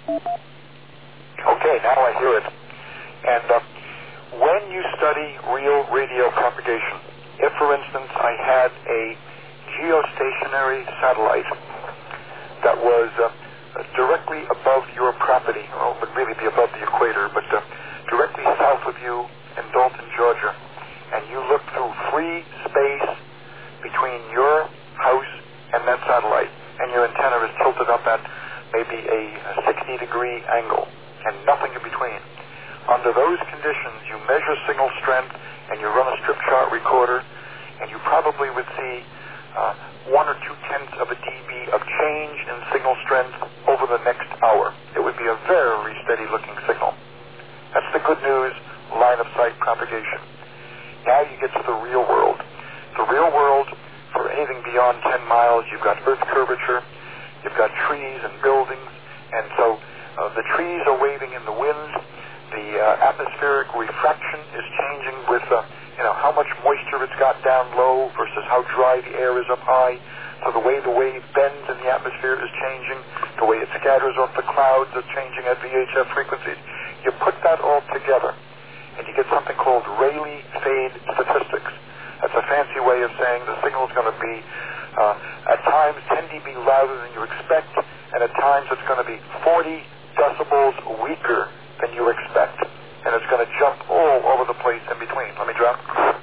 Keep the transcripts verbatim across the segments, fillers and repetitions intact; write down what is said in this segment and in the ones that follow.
Okay, now I hear it. And uh, when you study real radio propagation, if, for instance, I had a geostationary satellite that was uh, directly above your property, well, it would really be above the equator, but uh, directly south of you in Dalton, Georgia, and you look through free space between your house and that satellite, and your antenna is tilted up at maybe a sixty degree angle, and nothing in between. Under those conditions, you measure signal strength, and you run a strip chart recorder, and you probably would see uh, one or two tenths of a dB of change in signal strength over the next hour. It would be a very steady-looking signal. That's the good news, line-of-sight propagation. Now you get to the real world. The real world, for anything beyond ten miles, you've got earth curvature, you've got trees and buildings, and so uh, the trees are waving in the wind. The uh, atmospheric refraction is changing with uh, you know, how much moisture it's got down low versus how dry the air is up high. So the way the wave bends in the atmosphere is changing. The way it scatters off the clouds is changing at V H F frequencies. You put that all together, and you get something called Rayleigh fade statistics. That's a fancy way of saying the signal is going to be uh, at times ten dB louder than you expect, and at times it's going to be forty decibels weaker than you expect. And it's going to jump all over the place in between. Let me drop.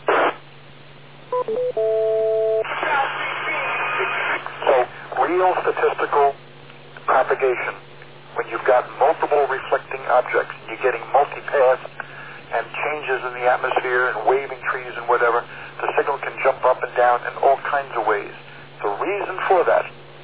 So, real statistical propagation, when you've got multiple reflecting objects, you're getting multipath and changes in the atmosphere and waving trees and whatever, the signal can jump up and down in all kinds of ways. The reason for that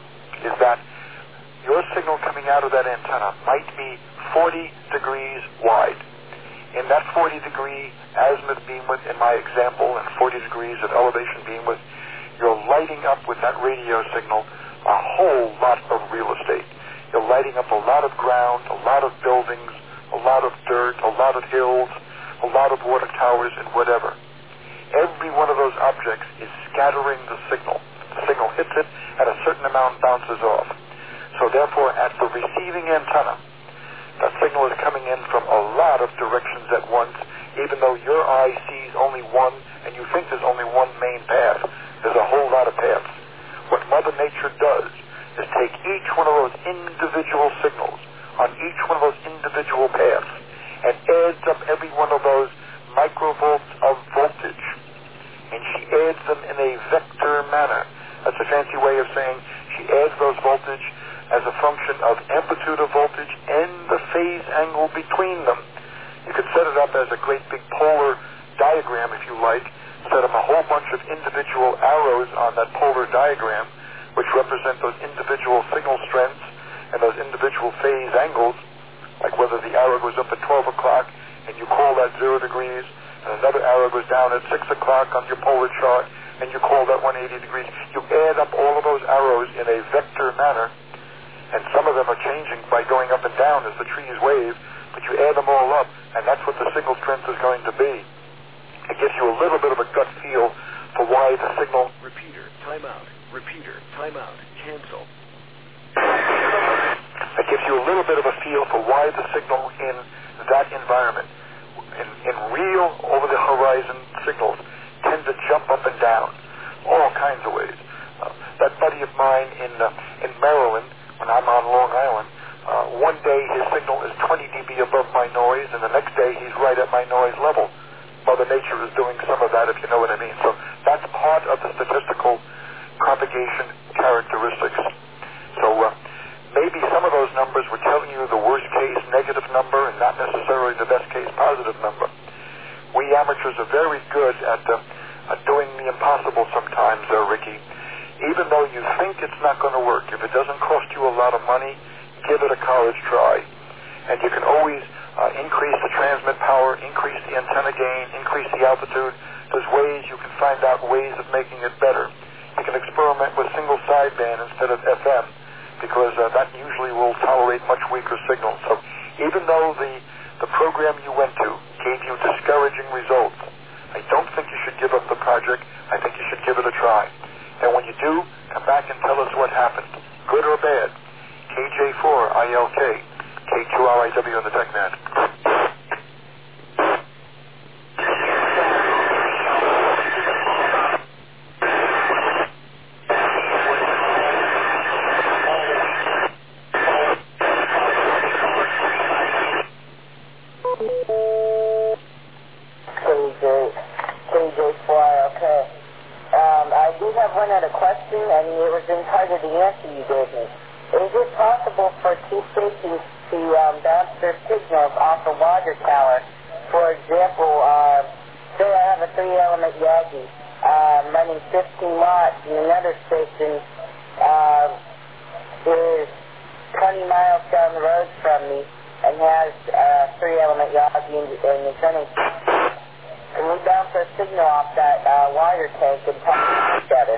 is that your signal coming out of that antenna might be forty degrees wide. In that forty degree azimuth beamwidth in my example, and forty degrees of elevation beamwidth, you're lighting up with that radio signal a whole lot of real estate. You're lighting up a lot of ground, a lot of buildings, a lot of dirt, a lot of hills, a lot of water towers, and whatever. Every one of those objects is scattering the signal. The signal hits it, and a certain amount bounces off. So therefore, at the receiving antenna, that signal is coming in from a lot of directions at once, even though your eye sees only one, and you think there's only one main path. There's a whole lot of paths. What Mother Nature does is take each one of those individual signals on each one of those individual paths and adds up every one of those microvolts of voltage. And she adds them in a vector manner. That's a fancy way of saying she adds those voltage as a function of amplitude of voltage and the phase angle between them. You could set it up as a great big polar diagram, if you like, set them a whole bunch of individual arrows on that polar diagram, which represent those individual signal strengths and those individual phase angles, like whether the arrow goes up at twelve o'clock and you call that zero degrees, and another arrow goes down at six o'clock on your polar chart and you call that one hundred eighty degrees. You add up all of those arrows in a vector manner, and some of them are changing by going up and down as the trees wave, but you add them all up, and that's what the signal strength is going to be. It gives you a little bit of a gut feel for why the signal... Repeater, timeout. Repeater, timeout. Cancel. It gives you a little bit of a feel for why the signal in that environment, in, in real over-the-horizon signals, tend to jump up and down, all kinds of ways. Uh, that buddy of mine in uh, in Maryland, when I'm on Long Island, uh, one day his signal is twenty dB above my noise, and the next day he's right at my noise level. Mother Nature is doing some of that, if you know what I mean. So that's part of the statistical propagation characteristics. So uh, maybe some of those numbers were telling you the worst case negative number and not necessarily the best case positive number. We amateurs are very good at, uh, at doing the impossible sometimes, uh, Ricky. Even though you think it's not going to work, if it doesn't cost you a lot of money, give it a college try. And you can always uh, increase the transmit power, increase the antenna gain, increase the altitude. There's ways you can find out ways of making it better. You can experiment with single sideband instead of F M, because uh, that usually will tolerate much weaker signals. So even though the, the program you went to gave you discouraging results, I don't think you should give up the project. I think you should give it a try. And when you do, come back and tell us what happened, good or bad. K J four I L K, K two R I W on the TechNet. K J, K J four R L K. Um, I do have one other question, and it was in part of the answer you gave me. Is it possible for two stations to um, bounce their signals off a water tower? For example, uh, say I have a three-element Yagi um, running fifteen watts, and another station uh, is twenty miles down the road from me and has a three-element Yagi, and, and it's running. Can we bounce our signal off that uh, water tank and talk to each other?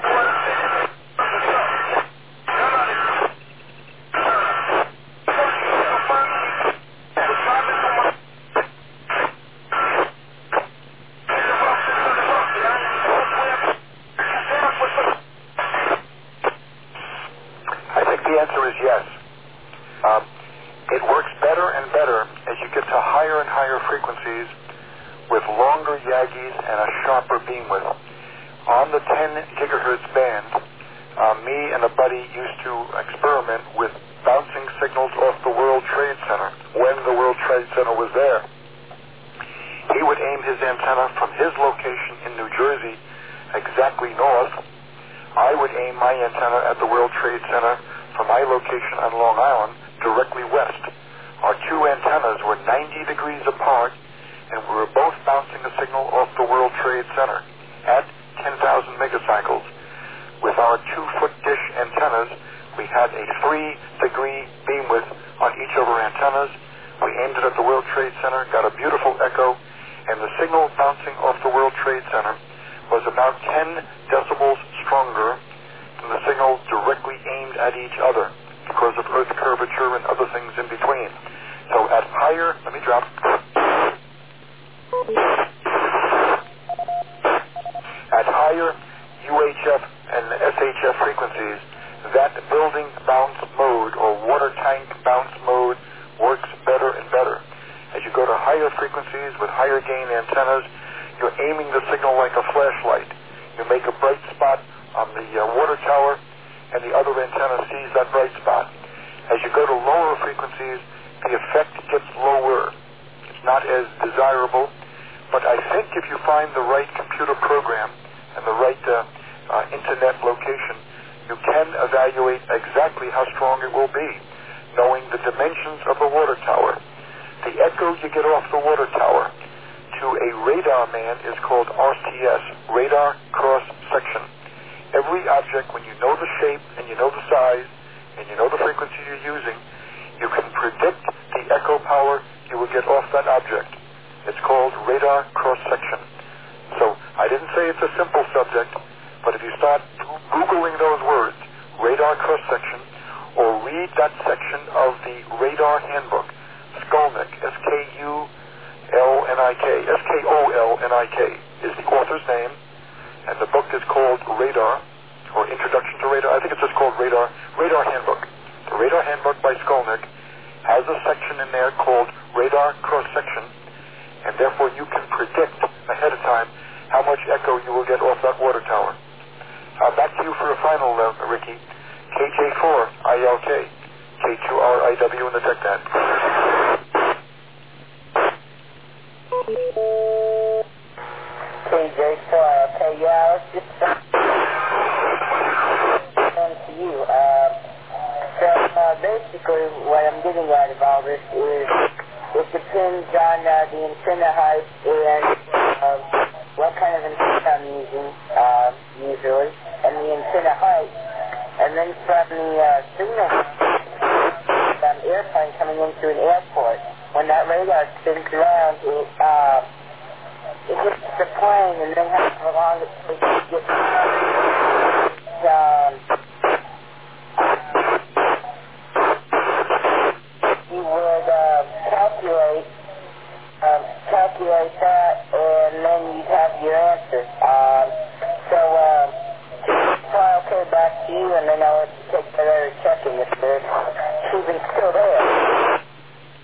I think the answer is yes. Um, it works better and better as you get to higher and higher frequencies with longer Yagis and a sharper beam width. On the ten gigahertz band, uh, me and a buddy used to experiment with bouncing signals off the World Trade Center when the World Trade Center was there. He would aim his antenna from his location in New Jersey exactly north. I would aim my antenna at the World Trade Center from my location on Long Island directly west. Our two antennas were ninety degrees apart, and we were both bouncing a signal off the World Trade Center at ten thousand megacycles. With our two-foot dish antennas, we had a three-degree beam width on each of our antennas. We aimed it at the World Trade Center, got a beautiful echo, and the signal bouncing off the World Trade Center was about ten decibels stronger than the signal directly aimed at each other because of Earth curvature and other things in between. So at higher, let me drop. At higher U H F and S H F frequencies, that building bounce mode or water tank bounce mode works better and better. As you go to higher frequencies with higher gain antennas, you're aiming the signal like a flashlight. You make a bright spot on the uh, water tower, and the other antenna sees that bright spot. As you go to lower frequencies, the effect gets lower. It's not as desirable. But I think if you find the right computer program and the right uh, uh, internet location, you can evaluate exactly how strong it will be, knowing the dimensions of the water tower. The echo you get off the water tower to a radar man is called R C S, radar cross section. Every object, when you know the shape and you know the size and you know the frequency you're using, you can predict the echo power you will get off that object. It's called radar cross-section. So I didn't say it's a simple subject, but if you start Googling those words, radar cross-section, or read that section of the radar handbook, Skolnick, S K U L N I K, S K O L N I K is the author's name, and the book is called Radar, or Introduction to Radar. I think it's just called Radar, Radar Handbook. The Radar Handbook by Skolnick has a section in there called radar cross-section, and therefore you can predict ahead of time how much echo you will get off that water tower. Uh, back to you for a final, uh, Ricky. K J four I L K, K two R I W in the TechNet. K J four R L K, yeah, I was just saying to you. Um, so uh, basically what I'm getting out of all this is it depends on uh, the antenna height and uh, what kind of antenna I'm using, uh, usually, and the antenna height. And then from the uh, signal um, airplane coming into an airport, when that radar spins around, it, uh, it hits the plane and then how long it takes to get um, you would uh, calculate um, calculate that, and then you'd have your answer. Um, so, um, I'll okay back to you, and then I'll take further checking if they're even still there.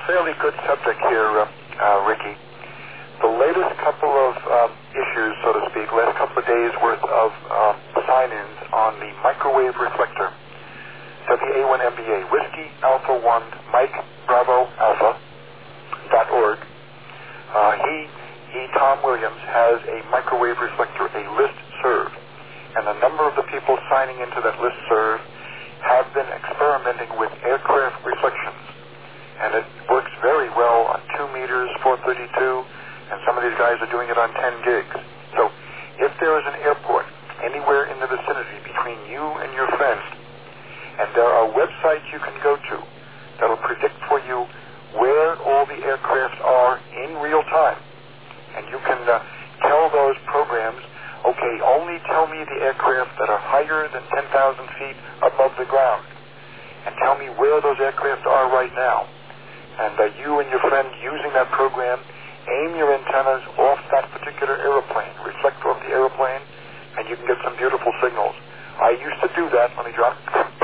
fairly good subject here, uh, uh, Ricky. The latest couple of um, issues, so to speak, last couple of days worth of um, sign-ins on the microwave reflector, W A one M B A, Whiskey Alpha one Mike Bravo Alpha dot org. Uh, he, he, Tom Williams, has a microwave reflector, a listserv, and a number of the people signing into that listserv have been experimenting with aircraft reflections, and it works very well on two meters, four thirty-two, and some of these guys are doing it on ten gigs. So if there is an airport anywhere in the vicinity between you and your friend, and there are websites you can go to that will predict for you where all the aircraft are in real time, and you can uh, tell those programs, okay, only tell me the aircraft that are higher than ten thousand feet above the ground, and tell me where those aircraft are right now. And uh, you and your friend using that program, aim your antennas off that particular airplane, reflect off the airplane, and you can get some beautiful signals. I used to do that. Let me drop.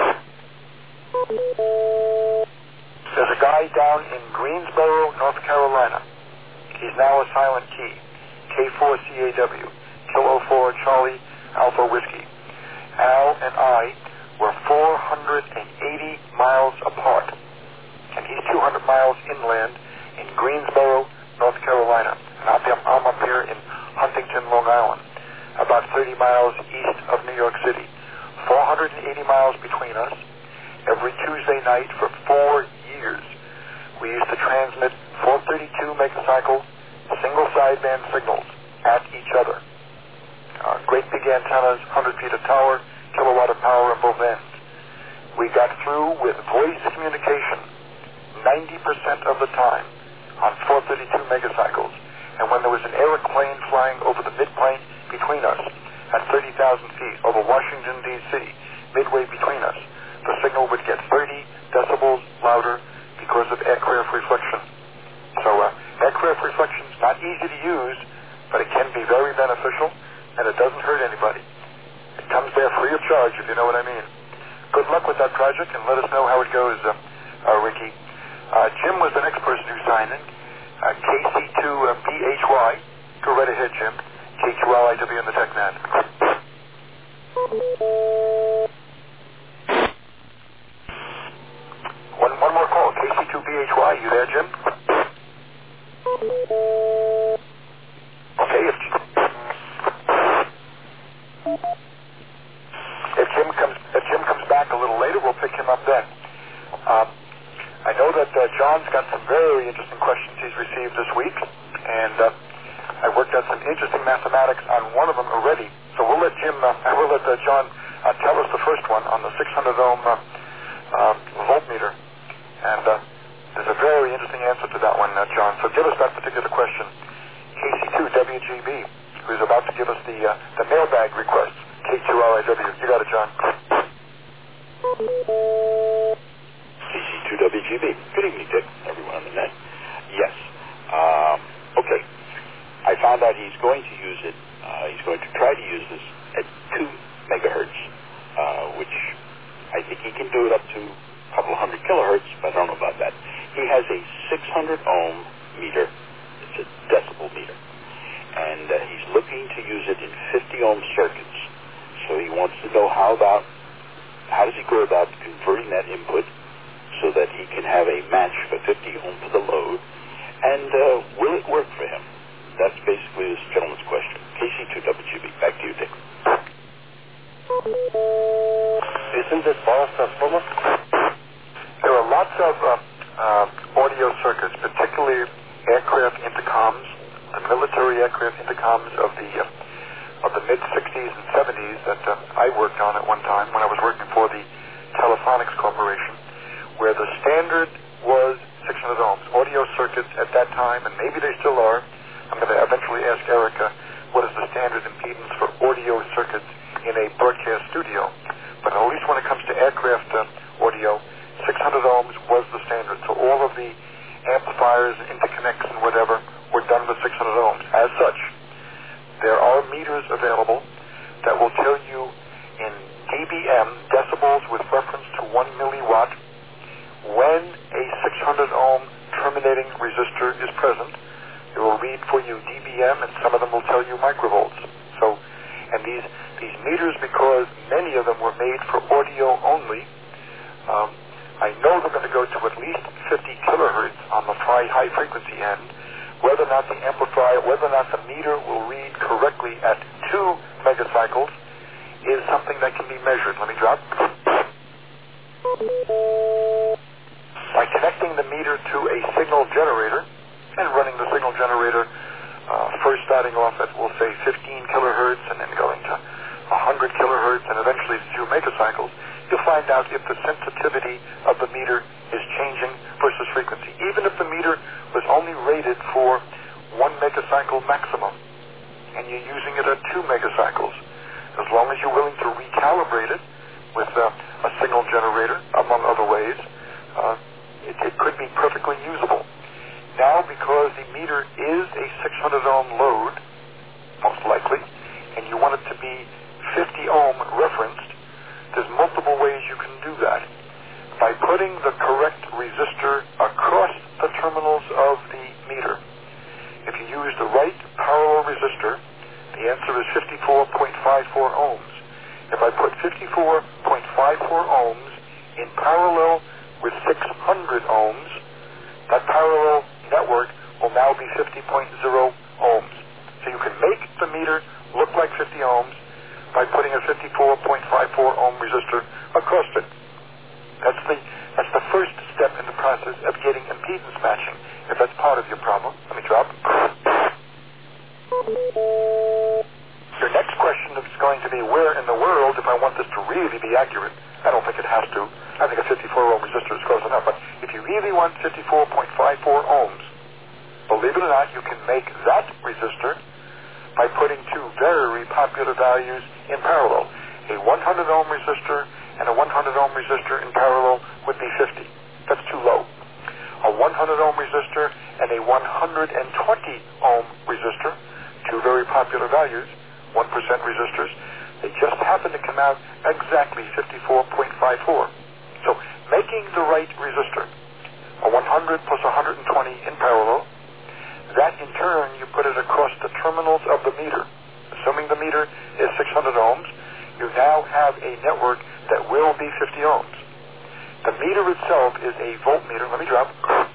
There's a guy down in Greensboro, North Carolina. He's now a silent key, K four C A W, Kilo four Charlie Alpha Whiskey. Al and I were four hundred eighty miles apart, and he's two hundred miles inland in Greensboro, North Carolina. And I'm up here in Huntington, Long Island, about thirty miles east of New York City. four hundred eighty miles between us. Every Tuesday night for four years, we used to transmit four thirty-two megacycle single sideband signals at each other. Uh, great big antennas, one hundred feet of tower, kilowatt of power on both ends. We got through with voice communication ninety percent of the time on four thirty-two megacycles. And when there was an airplane flying over the midplane between us at thirty thousand feet over Washington, D C, midway between us, the signal would get thirty decibels louder because of aircraft reflection. So uh, aircraft reflection is not easy to use, but it can be very beneficial, and it doesn't hurt anybody. It comes there free of charge, if you know what I mean. Good luck with that project, and let us know how it goes, uh, uh, Ricky. Uh, Jim was the next person who signed in. Uh, K C two B H Y. Go right ahead, Jim. K two L I W in the TechNet. One, one more call. K C two B H Y. You there, Jim? Okay. If, if Jim comes, if Jim comes back a little later, we'll pick him up then. Um, I know that uh, John's got some very interesting questions he's received this week, and uh, I worked out some interesting mathematics on one of them already. So we'll let Jim, uh, I will let uh, John uh, tell us the first one on the six hundred ohm uh, uh, voltmeter, and uh, there's a very interesting answer to that one, uh, John. So give us that particular question. K C two W G B, who's about to give us the uh, the mailbag request. K two L I W. You got it, John. K C two W G B. Good evening, Dick. Everyone on the net. Yes. Um, okay. I found out he's going to use it. Uh, he's going to try to use this at two megahertz, uh, which I think he can do it up to a couple hundred kilohertz, but I don't know about that. He has a six hundred ohm meter. It's a decibel meter, and uh, he's looking to use it in fifty ohm circuits. So he wants to know how about how does he go about converting that input so that he can have a match for fifty ohm for the load, and uh, will it work for him? That's basically this gentleman's question. K C two W G B. Back to you, Dick. Isn't this all stuff full of? There are lots of uh, uh, audio circuits, particularly aircraft intercoms, the military aircraft intercoms of the uh, of the mid sixties and seventies that uh, I worked on at one time when I was working for the Telephonics Corporation, where the standard was six hundred ohms. Audio circuits at that time, and maybe they still are. I'm going to eventually ask Erica what is the standard impedance for audio circuits in a broadcast studio. But at least when it comes to aircraft uh, audio, six hundred ohms was the standard. So all of the amplifiers and interconnects and whatever were done with six hundred ohms. As such, there are meters available that will tell you in dBm, decibels with reference to one milliwatt, when a six hundred ohm terminates resistor is present. It will read for you D B M, and some of them will tell you microvolts. So, and these these meters, because many of them were made for audio only, um, I know they're going to go to at least fifty kilohertz on the high high frequency end. Whether or not the amplifier, whether or not the meter will read correctly at two megacycles is something that can be measured. Let me drop. By connecting the meter to a signal generator and running the signal generator, uh, first starting off at, we'll say, fifteen kilohertz and then going to one hundred kilohertz and eventually to two megacycles, you'll find out if the sensitivity of the meter is changing versus frequency. Even if the meter was only rated for one megacycle maximum and you're using it at two megacycles, as long as you're willing to recalibrate it with uh, a signal generator, among other ways, uh, it, it could be perfectly usable. Now, because the meter is a six hundred ohm load, most likely, and you want it to be fifty ohm referenced, there's multiple ways you can do that. By putting the correct resistor across the terminals of the meter. If you use the right parallel resistor, the answer is fifty-four point five four ohms. If I put fifty-four point five four ohms in parallel with six hundred ohms, that parallel network will now be fifty point zero ohms. So you can make the meter look like fifty ohms by putting a fifty-four point five four ohm resistor across it. That's the that's the first step in the process of getting impedance matching. If that's part of your problem, let me drop. Your next question is going to be, where in the world, if I want this to really be accurate, I don't think it has to. I think a fifty-four ohm resistor is close enough. But if you really want fifty-four point five four ohms, believe it or not, you can make that resistor by putting two very popular values in parallel. A one hundred ohm resistor and a one hundred ohm resistor in parallel would be fifty. That's too low. A one hundred ohm resistor and a one hundred twenty ohm resistor, two very popular values, one percent resistors, they just happen to come out exactly fifty-four point five four. So making the right resistor, a one hundred plus one hundred twenty in parallel, that in turn you put it across the terminals of the meter. Assuming the meter is six hundred ohms, you now have a network that will be fifty ohms. The meter itself is a voltmeter. Let me drop.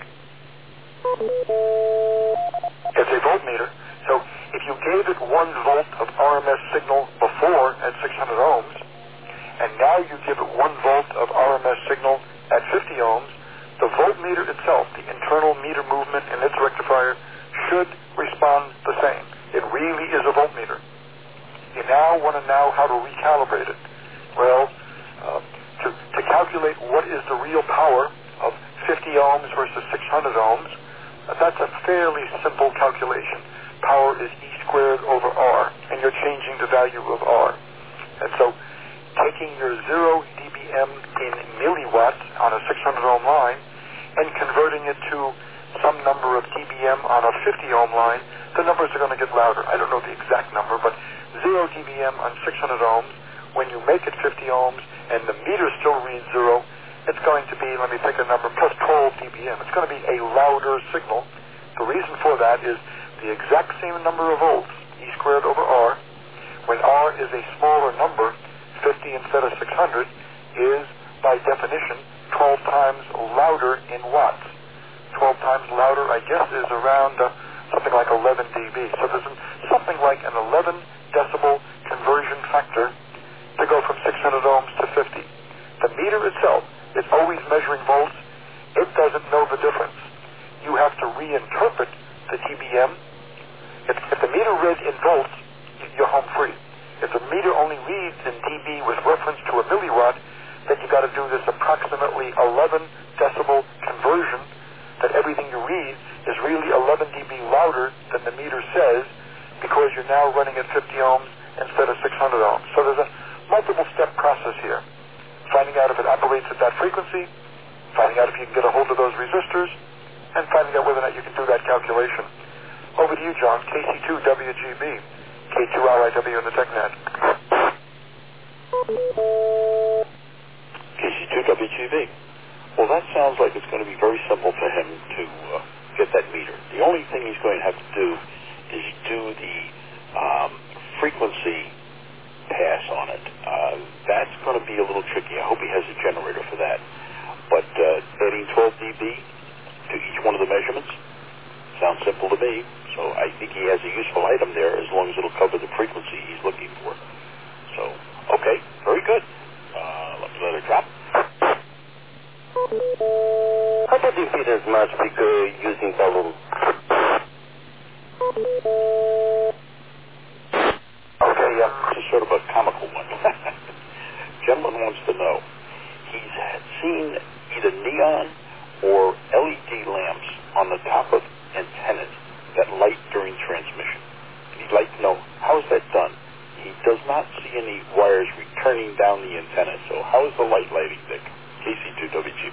It's a voltmeter. So if you gave it one volt of R M S signal before at six hundred ohms, and now you give it one volt of R M S signal at fifty ohms, the voltmeter itself, the internal meter movement in its rectifier, should respond the same. It really is a voltmeter. You now want to know how to recalibrate it. Well, uh, to, to calculate what is the real power of fifty ohms versus six hundred ohms, uh, that's a fairly simple calculation. Power is E squared over R, and you're changing the value of R. And so taking your zero D B M in milliwatts on a six hundred ohm line and converting it to some number of D B M on a fifty ohm line, the numbers are going to get louder. I don't know the exact number, but zero D B M on six hundred ohms, when you make it fifty ohms and the meter still reads zero, it's going to be, let me pick a number, plus twelve D B M. It's going to be a louder signal. The reason for that is the exact same number of volts, E squared over R, when R is a smaller number, fifty instead of six hundred, is, by definition, twelve times louder in watts. twelve times louder, I guess, is around uh, something like eleven dB. So there's an, something like an eleven decibel conversion factor to go from six hundred ohms to fifty. The meter itself is always measuring volts. It doesn't know the difference. You have to reinterpret the D B M. If, if the meter read in volts, you're home free. If the meter only reads in dB with reference to a milliwatt, then you got to do this approximately eleven decibel conversion, that everything you read is really eleven dB louder than the meter says, because you're now running at fifty ohms instead of six hundred ohms. So there's a multiple step process here. Finding out if it operates at that frequency, finding out if you can get a hold of those resistors, and finding out whether or not you can do that calculation. Over to you, John. K C two W G B, K two R I W in the TechNet. K C two W G B. Well, that sounds like it's going to be very simple for him to uh, get that meter. The only thing he's going to have to do is do the um, frequency pass on it. Uh, that's going to be a little tricky. I hope he has a generator for that. But uh, adding twelve D B to each one of the measurements sounds simple to me. So I think he has a useful item there as long as it'll cover the frequency he's looking for. So, okay, very good. Uh, let's let it drop. How about the impedance match because using balloon? Okay, yeah, this is sort of a comical one. Gentleman wants to know. He's had seen either neon or L E D lamps on the top of antennas that light during transmission. He'd like to know, how is that done? He does not see any wires returning down the antenna, so how is the light lighting, Dick? K C two W G B.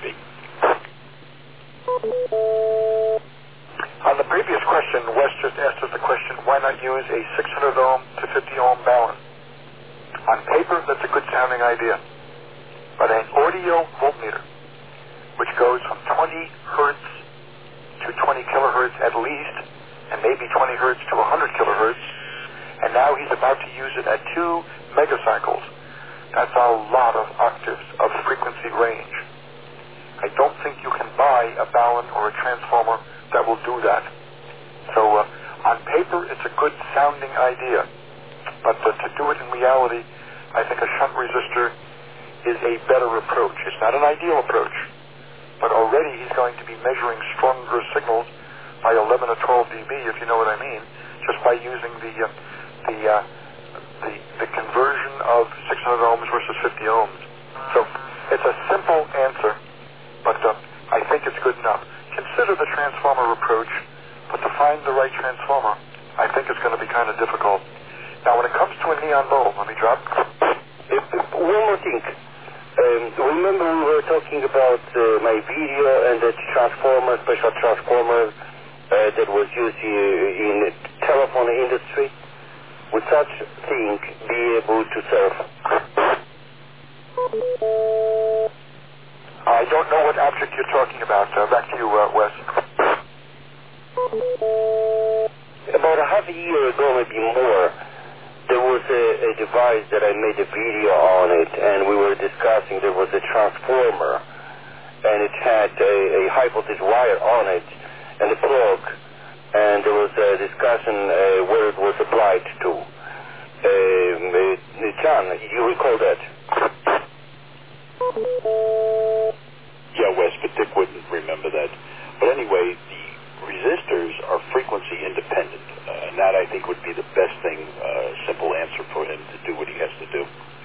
On the previous question, Wes just asked us the question, why not use a six hundred ohm to fifty ohm balun? On paper, that's a good sounding idea. But an audio voltmeter, which goes from twenty hertz to twenty kilohertz at least, and maybe twenty hertz to one hundred kilohertz, and now he's about to use it at two megacycles. That's a lot of octaves of frequency range. I don't think you can buy a balun or a transformer that will do that. So uh, on paper, it's a good sounding idea, but uh, to do it in reality, I think a shunt resistor is a better approach. It's not an ideal approach, but already he's going to be measuring stronger signals by eleven or twelve D B, if you know what I mean, just by using the uh, the, uh, the the conversion of six hundred ohms versus fifty ohms. So it's a simple answer, but uh, I think it's good enough. Consider the transformer approach, but to find the right transformer, I think it's going to be kind of difficult. Now, when it comes to a neon bulb, let me drop. If, if, one more thing. Um, remember we were talking about uh, my video and that transformer, special transformer uh, that was used uh, in the telephone industry. Would such thing be able to serve? I don't know what object you're talking about. Uh, back to you, uh, Wes. About a half a year ago, maybe more, there was a, a device that I made a video on it, and we were discussing. There was a transformer, and it had a, a high voltage wire on it, and a plug, and there was a discussion uh, where it was applied to. Um, uh, John, you recall that? Yeah, Wes, but Dick wouldn't remember that. But anyway, the resistors are frequency independent, uh, and that I think would be the best thing, uh, simple answer for him to do what he has to do.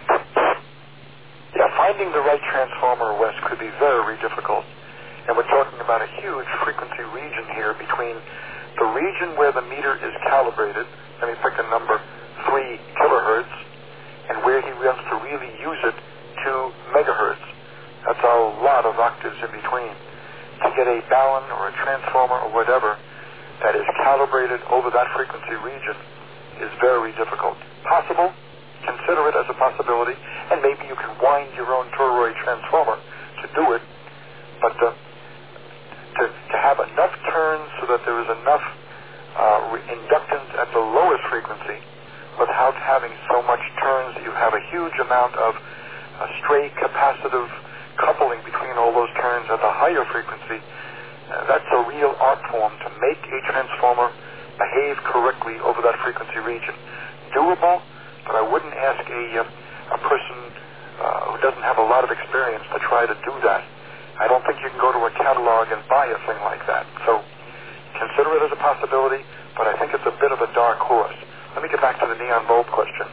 Yeah, finding the right transformer, Wes, could be very difficult. And we're talking about a huge frequency region here between the region where the meter is calibrated, let me pick a number, three kilohertz, and where he wants to really use it, two megahertz. That's a lot of octaves in between. To get a balun or a transformer or whatever that is calibrated over that frequency region is very difficult. Possible, consider it as a possibility, and maybe you can wind your own toroid transformer to do it, but uh, to, to have enough turns so that there is enough uh, inductance at the lowest frequency without having so much turns that you have a huge amount of uh, stray capacitive coupling between all those turns at the higher frequency, uh, that's a real art form to make a transformer behave correctly over that frequency region. Doable, but I wouldn't ask a, uh, a person uh, who doesn't have a lot of experience to try to do that. I don't think you can go to a catalog and buy a thing like that. So consider it as a possibility, but I think it's a bit of a dark horse. Let me get back to the neon bulb question.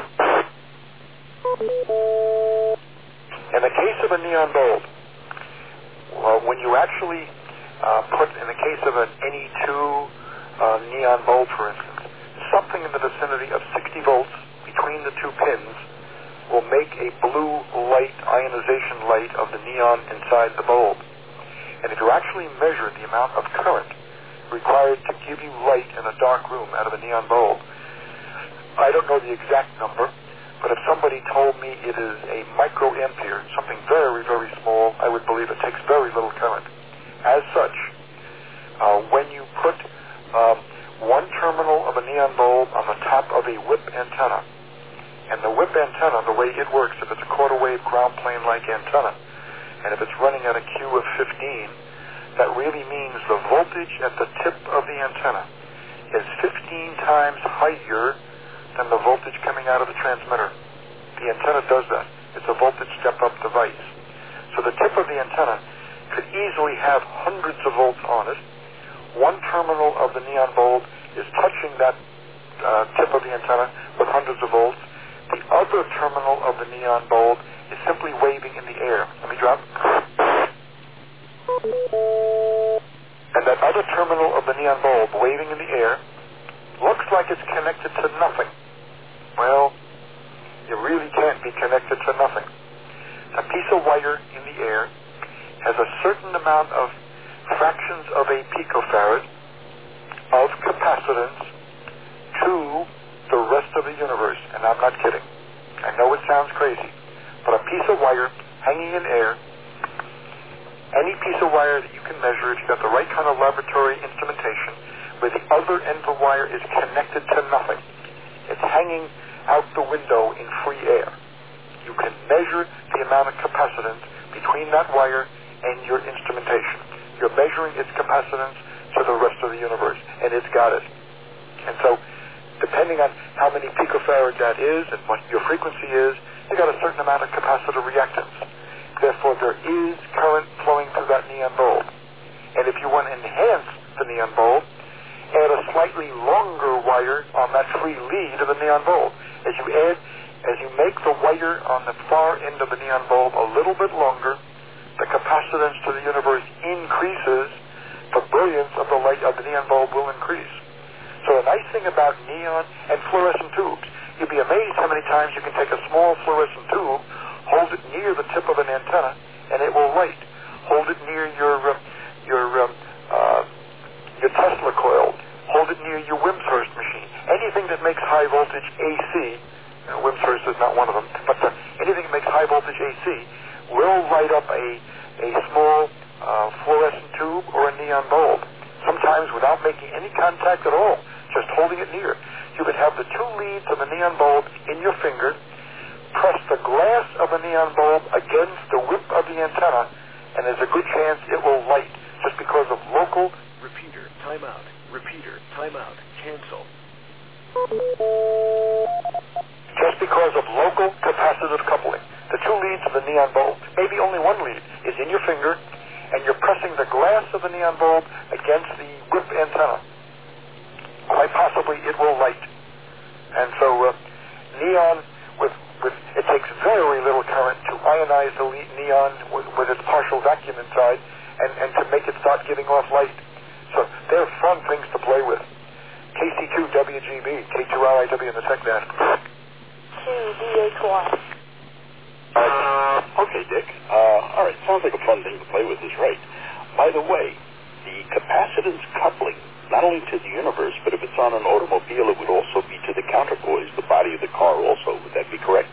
In the case of a neon bulb, well, when you actually uh, put, in the case of an N E two uh, neon bulb, for instance, something in the vicinity of sixty volts between the two pins will make a blue light, ionization light of the neon inside the bulb. And if you actually measure the amount of current required to give you light in a dark room out of a neon bulb, I don't know the exact number, but if somebody told me it is a microampere, something very, very small, I would believe it takes very little current. As such, uh, when neon bulb on the top of a whip antenna. And the whip antenna, the way it works, if it's a quarter wave ground plane-like antenna, and if it's running at a Q of fifteen, that really means the voltage at the tip of the antenna is fifteen times higher than the voltage coming out of the transmitter. The antenna does that. It's a voltage step-up device. So the tip of the antenna could easily have hundreds of volts on it. One terminal of the neon bulb is touching that uh, tip of the antenna with hundreds of volts. The other terminal of the neon bulb is simply waving in the air. Let me drop. And that other terminal of the neon bulb waving in the air looks like it's connected to nothing. Well, you really can't be connected to nothing. A piece of wire in the air has a certain amount of fractions of a picofarad of capacitance to the rest of the universe. And I'm not kidding. I know it sounds crazy, but a piece of wire hanging in air, any piece of wire that you can measure, if you've got the right kind of laboratory instrumentation, where the other end of the wire is connected to nothing. It's hanging out the window in free air. You can measure the amount of capacitance between that wire and your instrumentation. You're measuring its capacitance to the rest of the universe, and it's got it. And so, depending on how many picofarad that is and what your frequency is, you got a certain amount of capacitor reactance. Therefore, there is current flowing through that neon bulb. And if you want to enhance the neon bulb, add a slightly longer wire on that free lead of the neon bulb. As you add, as you make the wire on the far end of the neon bulb a little bit longer, the capacitance to the universe increases, the brilliance of the light of the neon bulb will increase. So the nice thing about neon and fluorescent tubes, you'd be amazed how many times you can take a small fluorescent tube, hold it near the tip of an antenna, and it will light. Hold it near your uh, your um, uh, your Tesla coil. Hold it near your Wimshurst machine. Anything that makes high voltage A C, uh, Wimshurst is not one of them, but uh, anything that makes high voltage A C will light up a a small uh, fluorescent tube or a neon bulb. Sometimes without making any contact at all, just holding it near. You could have the two leads of a neon bulb in your finger, press the glass of a neon bulb against the whip of the antenna, and there's a good chance it will light just because of local... Repeater, timeout. Repeater, timeout. Cancel. Just because of local capacitive coupling. The two leads of the neon bulb, maybe only one lead, is in your finger, and you're pressing the glass of the neon bulb against the whip antenna. Quite possibly it will light. And so uh, neon, with, with it takes very little current to ionize the le- neon with, with its partial vacuum inside and, and to make it start giving off light. So they're fun things to play with. K C two W G B, K two R I W in the tech band. two D H Y. Uh, okay, Dick. Uh, all right, sounds like a fun thing to play with is right. By the way, the capacitance coupling, not only to the universe, but if it's on an automobile, it would also be to the counterpoise, the body of the car also. Would that be correct?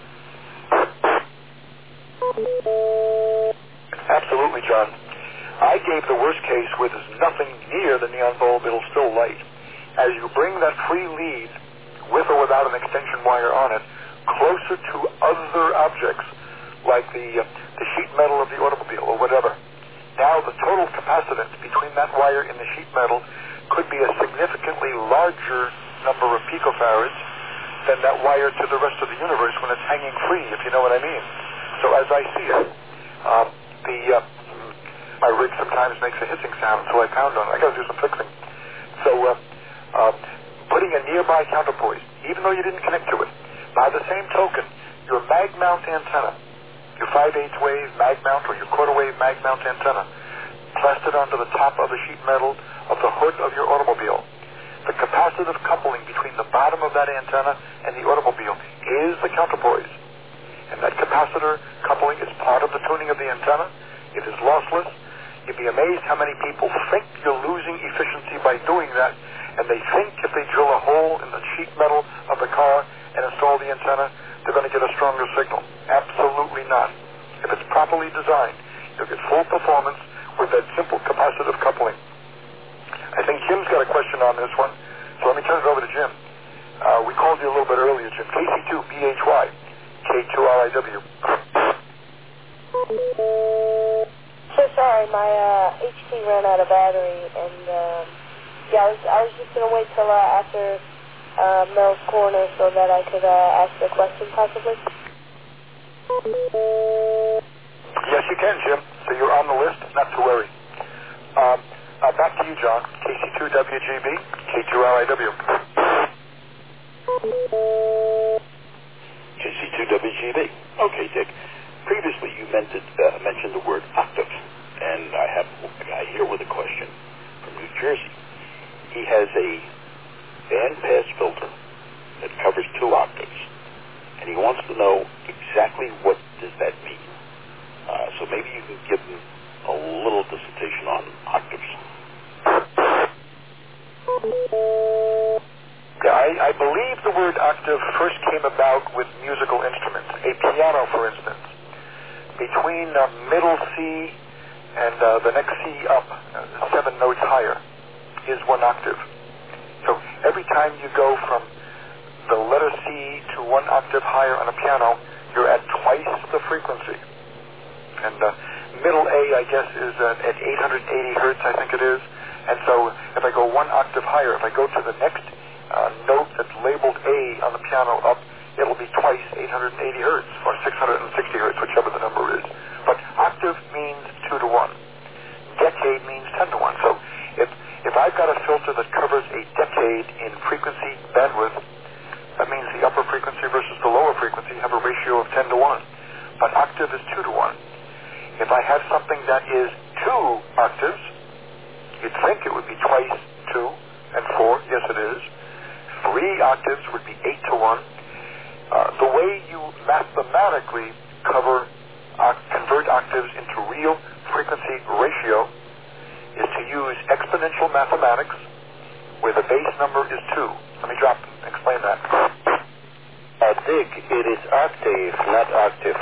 Absolutely, John. I gave the worst case where there's nothing near the neon bulb, it'll still light. As you bring that free lead, with or without an extension wire on it, closer to other objects, like the, uh, the sheet metal of the automobile or whatever, now the total capacitance between that wire and the sheet metal could be a significantly larger number of picofarads than that wire to the rest of the universe when it's hanging free, if you know what I mean. So as I see it, um, the uh, my rig sometimes makes a hissing sound, so I pound on it. I got to do some fixing. So uh, uh, putting a nearby counterpoise, even though you didn't connect to it, by the same token, your mag mount antenna, your five eighths wave mag mount or your quarter wave mag mount antenna, plastered onto the top of the sheet metal of the hood of your automobile. The capacitive coupling between the bottom of that antenna and the automobile is the counterpoise. And that capacitor coupling is part of the tuning of the antenna. It is lossless. You'd be amazed how many people think you're losing efficiency by doing that, and they think if they drill a hole in the sheet metal of the car and install the antenna, they're going to get a stronger signal. Absolutely not. If it's properly designed, you'll get full performance with that simple capacitive coupling. I think Jim's got a question on this one, so let me turn it over to Jim. Uh, we called you a little bit earlier, Jim. K C two B H Y, K two R I W. So sorry, my uh, H T ran out of battery, and um, yeah, I was, I was just going to wait till uh, after uh, Mel's corner so that I could uh, ask the question possibly. Yes, you can, Jim. So you're on the list, not to worry. Um, uh, back to you, John. K C two W G B, K two R I W. K C two W G B. Okay, Dick. Previously, you mentioned, uh, mentioned the word octave, and I have a guy here with a question from New Jersey. He has a bandpass filter that covers two octaves, and he wants to know exactly what does that mean. Uh, so maybe you can give him a little dissertation on octaves. Yeah, I, I believe the word octave first came about with musical instruments. A piano, for instance, between uh, middle C and uh, the next C up, uh, seven notes higher, is one octave. So every time you go from the letter C to one octave higher on a piano, you're at twice the frequency. And uh, middle A, I guess, is uh, at eight hundred eighty hertz, I think it is. And so if I go one octave higher, if I go to the next uh, note that's labeled A on the piano up, it'll be twice eight hundred eighty hertz, or six hundred sixty hertz, whichever the number is. But octave means two to one. Decade means ten to one. So if, if I've got a filter that covers a decade in frequency bandwidth, that means the upper frequency versus the lower frequency have a ratio of ten to one. But octave is two to one. If I have something that is two octaves, you'd think it would be twice two and four. Yes, it is. Three octaves would be eight to one. Uh, the way you mathematically cover, uh, convert octaves into real frequency ratio is to use exponential mathematics where the base number is two. Let me drop and explain that. Uh, Dick, it is octave, not octave.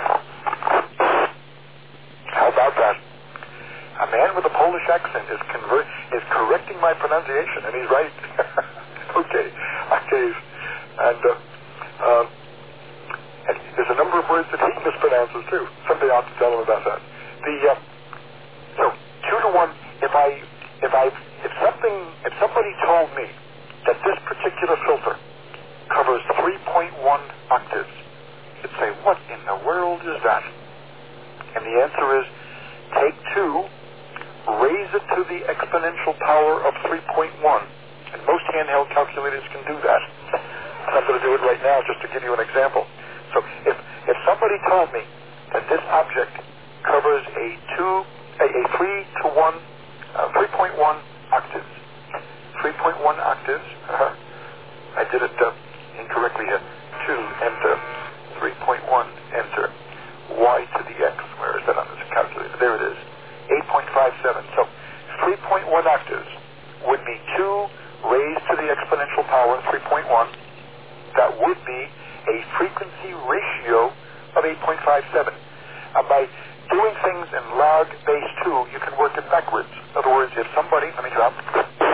How about that? A man with a Polish accent is convert is correcting my pronunciation, and he's right. Okay, octave. And, uh, uh, and there's a number of words that he mispronounces, too. Someday I'll have to tell him about that. The, uh, so, two to one, if I, if I, if something, if somebody told me that this particular filter covers three point one octaves, you'd say, what in the world is that? And the answer is, take two, raise it to the exponential power of three point one. And most handheld calculators can do that. I'm going to do it right now just to give you an example. So if, if somebody told me that this object covers a two, a, a three to one, uh, three point one octaves, three point one octaves, uh, I did it uh, incorrectly here, two, enter, three point one, enter, y to the x. Where is that on this calculator? There it is. eight point five seven. So three point one octaves would be two raised to the exponential power three point one. That would be a frequency ratio of eight point five seven. Uh, by doing things in log base two, you can work it backwards. In other words, if somebody, let me drop.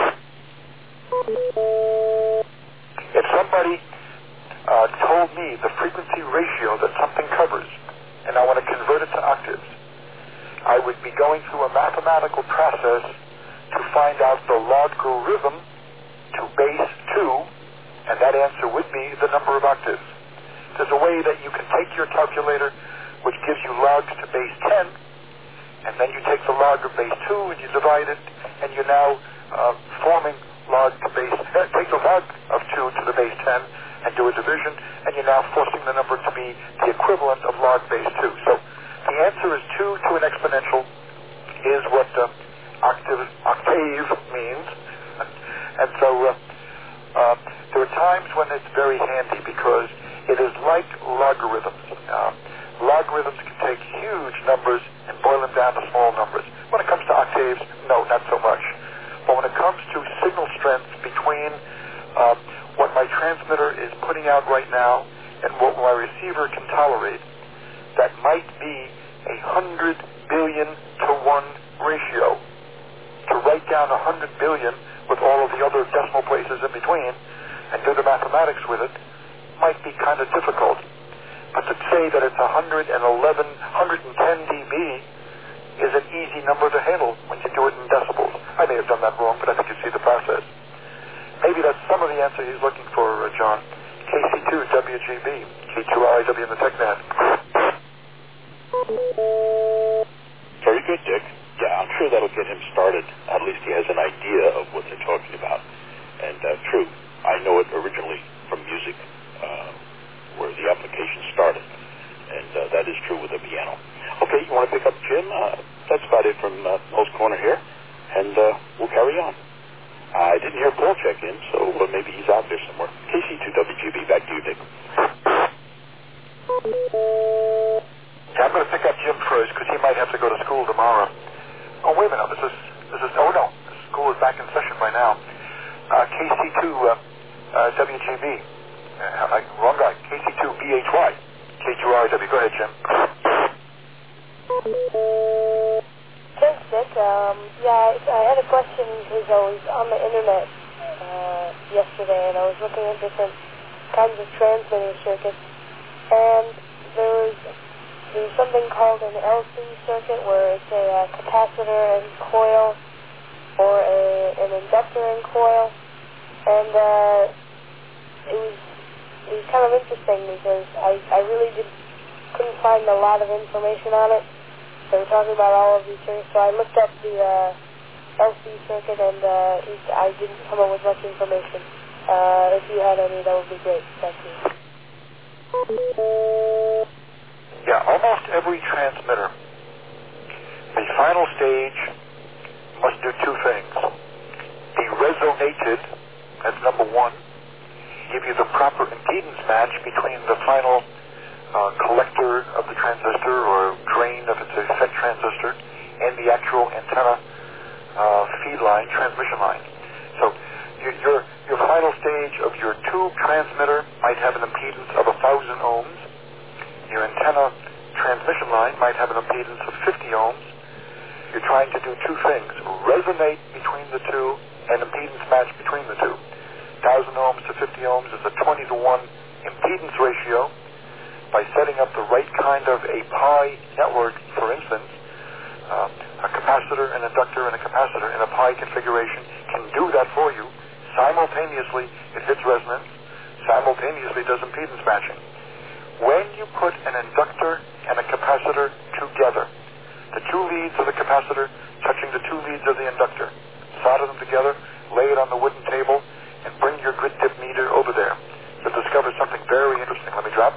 If somebody uh, told me the frequency ratio that something covers, and I want to convert it to octaves, I would be going through a mathematical process to find out the logarithm to base two, and that answer would be the number of octaves. There's a way that you can take your calculator, which gives you logs to base ten, and then you take the log of base two and you divide it, and you're now uh, forming log to base, uh, take the log of two to the base ten and do a division, and you're now forcing the number to be the equivalent of log base two. So the answer is two to an exponential is what uh, octave, octave means. And so uh, uh, there are times when it's very handy because it is like logarithms. Uh, logarithms can take huge numbers and boil them down to small numbers. When it comes to octaves, no, not so much. But when it comes to signal strength between uh, what my transmitter is putting out right now and what my receiver can tolerate, that might be a hundred billion to one ratio. To write down a hundred billion with all of the other decimal places in between, and do the mathematics with it might be kind of difficult. But to say that it's one hundred eleven, one hundred ten dB is an easy number to handle when you do it in decibels. I may have done that wrong, but I think you see the process. Maybe that's some of the answer he's looking for, uh, John. K C two W G B, K two R I W in the TechNet. Very good, Dick. Yeah, I'm sure that'll get him started. At least he has an idea of what they're talking about. And uh, true, I know it originally from music, uh, where the application started. And uh, that is true with the piano. Okay, you want to pick up Jim? Uh, that's about it from uh, Paul's Corner here. And uh, we'll carry on. I didn't hear Paul check in, so uh, maybe he's out there somewhere. K C two W G B, back to you, Dick. Yeah, I'm going to pick up Jim first because he might have to go to school tomorrow. Oh, wait a minute. This is, this is, oh no, the school is back in session by now. Uh, K C two uh, uh, W G B. Uh, I, wrong guy. K C two B H Y. K two R I W. Go ahead, Jim. Thanks, Dick. Um, yeah, I, I had a question because I was on the internet uh, yesterday and I was looking at different kinds of transmitter circuits, and there was, there was something called an L C circuit where it's a uh, capacitor and coil, or a, an inductor and coil, and uh, it was it was kind of interesting because I, I really did, couldn't find a lot of information on it. They were talking about all of these circuits, so I looked up the uh, L C circuit, and uh, it, I didn't come up with much information. Uh, if you had any, that would be great. Thank you. Yeah, almost every transmitter, the final stage must do two things. Be resonated, that's number one, give you the proper impedance match between the final uh, collector of the transistor, or drain if it's a FET transistor, and the actual antenna uh, feed line, transmission line. So your, your, your final stage of your tube transmitter might have an impedance of one thousand ohms. Your antenna transmission line might have an impedance of fifty ohms. You're trying to do two things: resonate between the two and impedance match between the two. one thousand ohms to fifty ohms is a twenty to one impedance ratio. By setting up the right kind of a pi network, for instance, uh, a capacitor, an inductor, and a capacitor in a pi configuration can do that for you. Simultaneously, it hits resonance. Simultaneously, does impedance matching. When you put an inductor and a capacitor together, the two leads of the capacitor touching the two leads of the inductor, solder them together, lay it on the wooden table, and bring your grid dip meter over there. You'll discover something very interesting. Let me drop.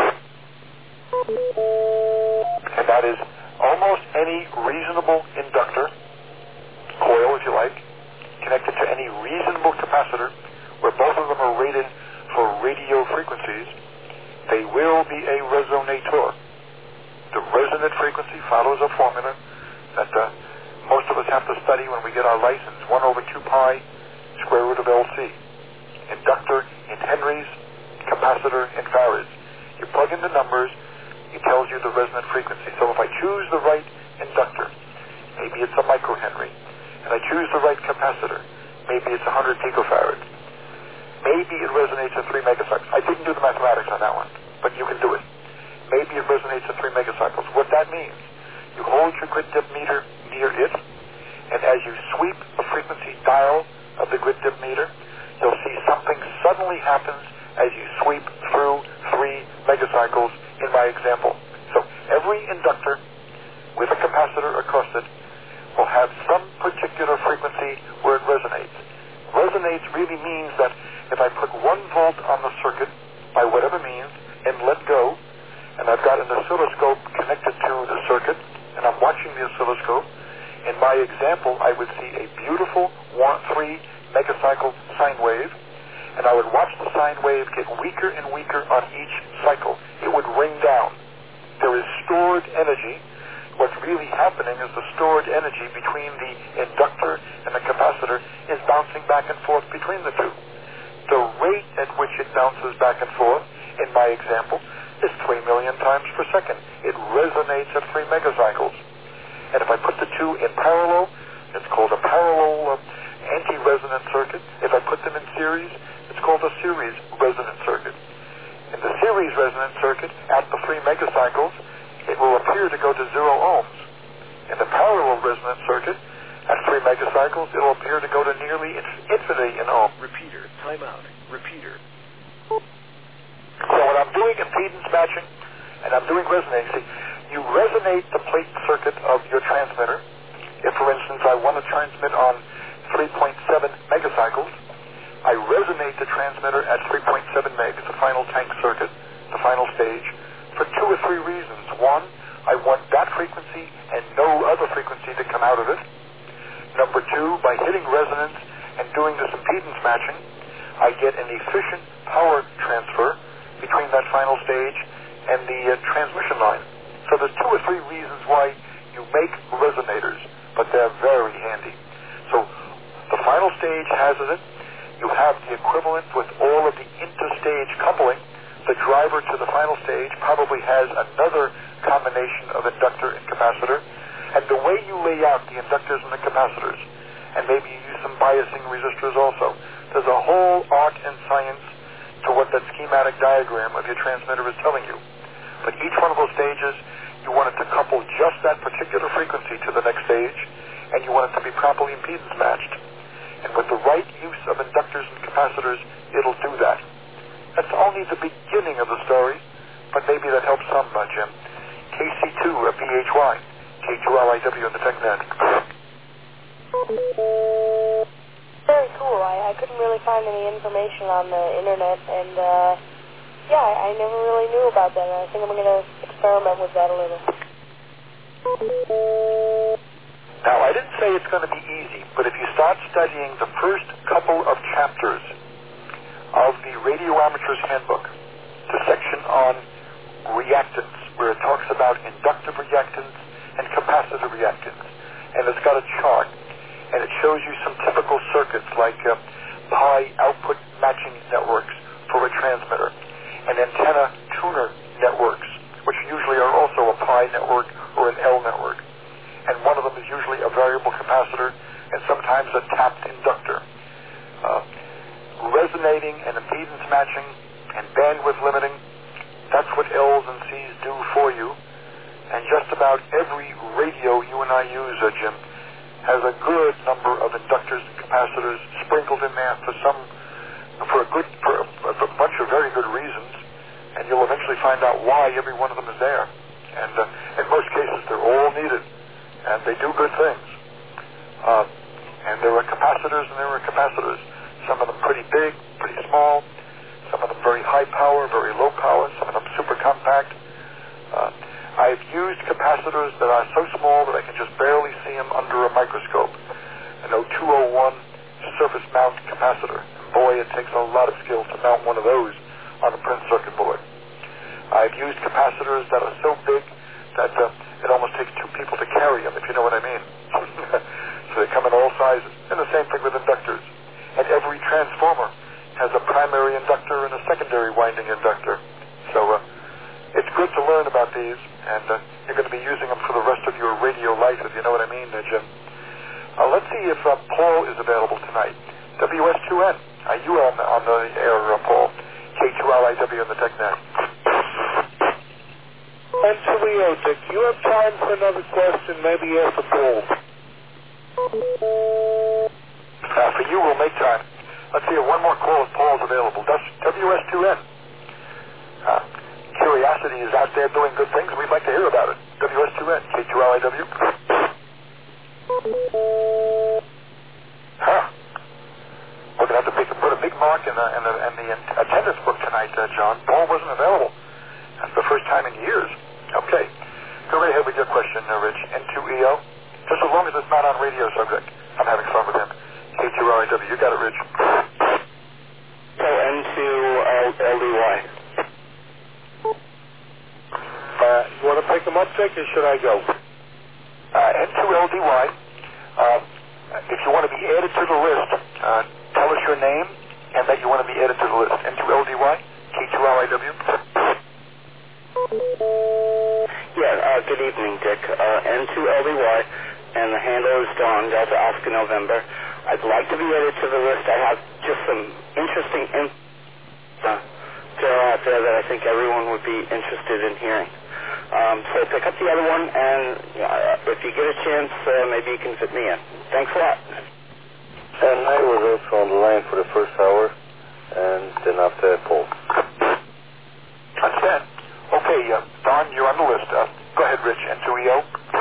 And that is almost any reasonable inductor, coil if you like, connected to any reasonable capacitor, where both of them are rated for radio frequencies, they will be a resonator. The resonant frequency follows a formula that uh, most of us have to study when we get our license, one over two pi square root of L C. Inductor in henries, capacitor in farads. You plug in the numbers, it tells you the resonant frequency. So if I choose the right inductor, maybe it's a microhenry, and I choose the right capacitor, maybe it's one hundred picofarads, maybe it resonates at three megacycles. I didn't do the mathematics on that one, but you can do it. Maybe it resonates at three megacycles. What that means, you hold your grid dip meter near it, and as you sweep the frequency dial of the grid dip meter, you'll see something suddenly happens as you sweep through three megacycles in my example. So every inductor with a capacitor across it will have some particular frequency where it resonates. Resonates really means that if I put one volt on the circuit by whatever means and let go, and I've got an oscilloscope connected to the circuit, and I'm watching the oscilloscope, in my example I would see a beautiful one, three megacycle sine wave, and I would watch the sine wave get weaker and weaker on each cycle. It would ring down. There is stored energy. What's really happening is the stored energy between the inductor and the capacitor is bouncing back and forth between the two. The rate at which it bounces back and forth, in my example, is three million times per second. It resonates at three megacycles. And if I put the two in parallel, it's called a parallel uh, anti-resonant circuit. If I put them in series, it's called a series resonant circuit. In the series resonant circuit, at the three megacycles, it will appear to go to zero ohms. In the parallel resonant circuit, at three megacycles, it will appear to go to nearly infinity in ohms. Repeater, timeout, repeater. So when I'm doing impedance matching and I'm doing resonating, see, you resonate the plate circuit of your transmitter. If, for instance, I want to transmit on three point seven megacycles, I resonate the transmitter at three point seven megs, the final tank circuit, the final stage, for two or three reasons. One, I want that frequency and no other frequency to come out of it. Number two, by hitting resonance and doing this impedance matching, I get an efficient power transfer between that final stage and the uh, transmission line. So there's two or three reasons why you make resonators, but they're very handy. So the final stage has it. You have the equivalent with all of the interstage coupling. The driver to the final stage probably has another combination of inductor and capacitor. And the way you lay out the inductors and the capacitors, and maybe you use some biasing resistors also, there's a whole art and science to what that schematic diagram of your transmitter is telling you. But each one of those stages, you want it to couple just that particular frequency to the next stage, and you want it to be properly impedance matched. And with the right use of inductors and capacitors, it'll do that. That's only the beginning of the story, but maybe that helps some, uh, Jim. K C two at B H Y, K two L I W in the TechNet. Very cool. I, I couldn't really find any information on the internet, and uh, yeah, I, I never really knew about that, and I think I'm going to experiment with that a little. Now, I didn't say it's going to be easy, but if you start studying the first couple of chapters of the Radio Amateur's Handbook, the section on reactance, where it talks about inductive reactance and capacitive reactance, and it's got a chart, and it shows you some typical circuits like uh, pi output matching networks for a transmitter, and antenna tuner networks, which usually are also a pi network or an L network. And one of them is usually a variable capacitor and sometimes a tapped inductor. Uh, resonating and impedance matching and bandwidth limiting, that's what L's and C's do for you. And just about every radio you and I use, uh, Jim, has a good number of inductors and capacitors sprinkled in there for some, for a good, for a, a bunch of very good reasons. And you'll eventually find out why every one of them is there. And uh, in most cases, they're all needed. And they do good things. Uh, and there are capacitors and there are capacitors. Some of them pretty big, pretty small. Some of them very high power, very low power. Some of them super compact. Uh, I've used capacitors that are so small that I can just barely see them under a microscope. An O two oh one surface mount capacitor. And boy, it takes a lot of skill to mount one of those on a print circuit board. I've used capacitors that are so big that uh, it almost takes two people to carry them, if you know what I mean. So they come in all sizes. And the same thing with inductors. And every transformer has a primary inductor and a secondary winding inductor. So uh, it's good to learn about these, and uh, you're going to be using them for the rest of your radio life, if you know what I mean, uh, Jim. Uh, let's see if uh, Paul is available tonight. W S two N, are you on, on the air, uh, Paul? K two L I W in the TechNet. And to Leo, Dick, you have time for another question, maybe after Paul. Uh, for you, we'll make time. Let's see if one more call if Paul's available. That's W S two N. Uh, Curiosity is out there doing good things. We'd like to hear about it. W S two N, K two L I W. Huh. We're going to have to pick, put a big mark in the, in the, in the attendance book tonight, uh, John. Paul wasn't available. That's the first time in years. Okay. Go right ahead with your question, uh, Rich. N two E O. Just as long as it's not on radio subject. I'm having fun with him. K two L I W. You got it, Rich. So N two L D Y. Uh, you want to pick them up, Dick, or should I go? Uh, N two L D Y. Uh, if you want to be added to the list, uh, tell us your name and that you want to be added to the list. N two L D Y, K two L I W. Yeah, uh, good evening, Dick. Uh, N two L D Y, and the handle is Dawn, Delta Oscar November. I'd like to be added to the list. I have just some interesting in- uh, material out there that I think everyone would be interested in hearing. Um, so pick up the other one, and uh, if you get a chance, uh, maybe you can fit me in. Thanks a lot. And I was also on the line for the first hour, and then after that, Paul. Understand. Okay, uh, Don, you're on the list. Uh, go ahead, Rich, N two E O.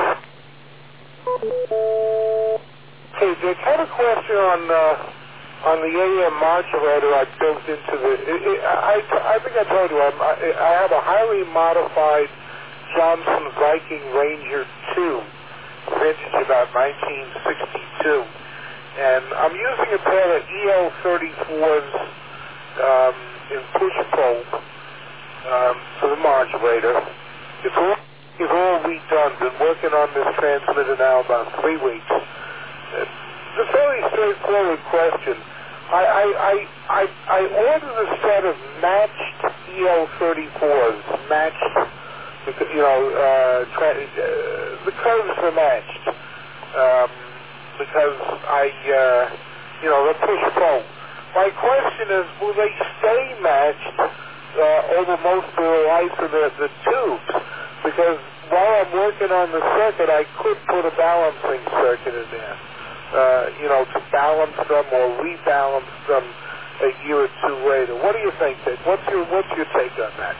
Hey, Dick, I had a question on uh, on the A M modulator I built into the... It, it, I, I think I told you, I'm, I, I have a highly modified Johnson Viking Ranger two, vintage about nineteen sixty-two. And I'm using a pair of E L thirty-fours um, in push-pull um, for the modulator. It's all, it's all redone. Been working on this transmitter now about three weeks. It's a very straightforward question. I, I, I, I, I ordered a set of matched E L thirty-fours, matched, you know, uh, tra- uh, the curves are matched. Um, because I, uh, you know, the push-pull. My question is, will they stay matched uh, over most of the life of the, the tubes? Because while I'm working on the circuit, I could put a balancing circuit in there, uh, you know, to balance them or rebalance them a year or two later. What do you think, Dick? What's your, what's your take on that?